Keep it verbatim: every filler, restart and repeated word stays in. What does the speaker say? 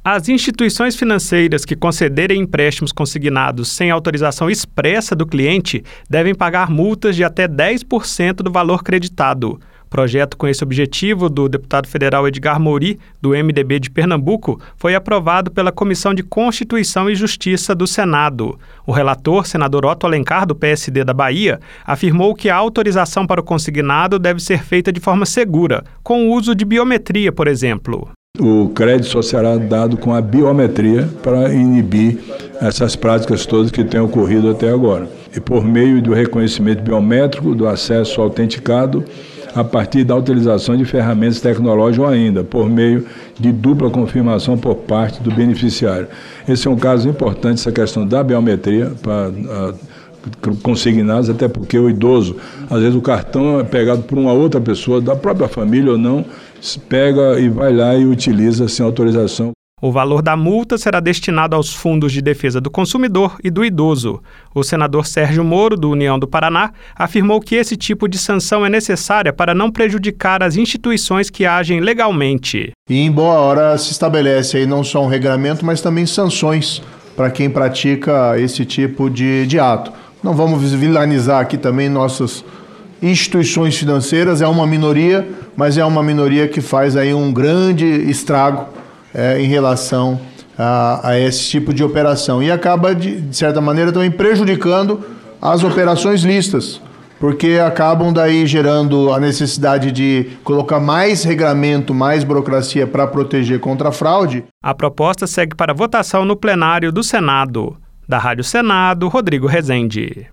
As instituições financeiras que concederem empréstimos consignados sem autorização expressa do cliente devem pagar multas de até dez por cento do valor creditado. Projeto com esse objetivo do deputado federal Edgar Mouri, do M D B de Pernambuco, foi aprovado pela Comissão de Constituição e Justiça do Senado. O relator, senador Otto Alencar, do P S D da Bahia, afirmou que a autorização para o consignado deve ser feita de forma segura, com o uso de biometria, por exemplo. O crédito só será dado com a biometria para inibir essas práticas todas que têm ocorrido até agora. E por meio do reconhecimento biométrico, do acesso autenticado, a partir da utilização de ferramentas tecnológicas ou ainda por meio de dupla confirmação por parte do beneficiário. Esse é um caso importante, essa questão da biometria para a, consignados, até porque o idoso, às vezes o cartão é pegado por uma outra pessoa, da própria família ou não, pega e vai lá e utiliza sem autorização. O valor da multa será destinado aos fundos de defesa do consumidor e do idoso. O senador Sérgio Moro, do União do Paraná, afirmou que esse tipo de sanção é necessária para não prejudicar as instituições que agem legalmente. E em boa hora se estabelece aí não só um regramento, mas também sanções para quem pratica esse tipo de, de ato. Não vamos vilanizar aqui também nossas instituições financeiras, é uma minoria, mas é uma minoria que faz aí um grande estrago é, em relação a, a esse tipo de operação. E acaba, de, de certa maneira, também prejudicando as operações lícitas, porque acabam daí gerando a necessidade de colocar mais regramento, mais burocracia para proteger contra a fraude. A proposta segue para votação no plenário do Senado. Da Rádio Senado, Rodrigo Rezende.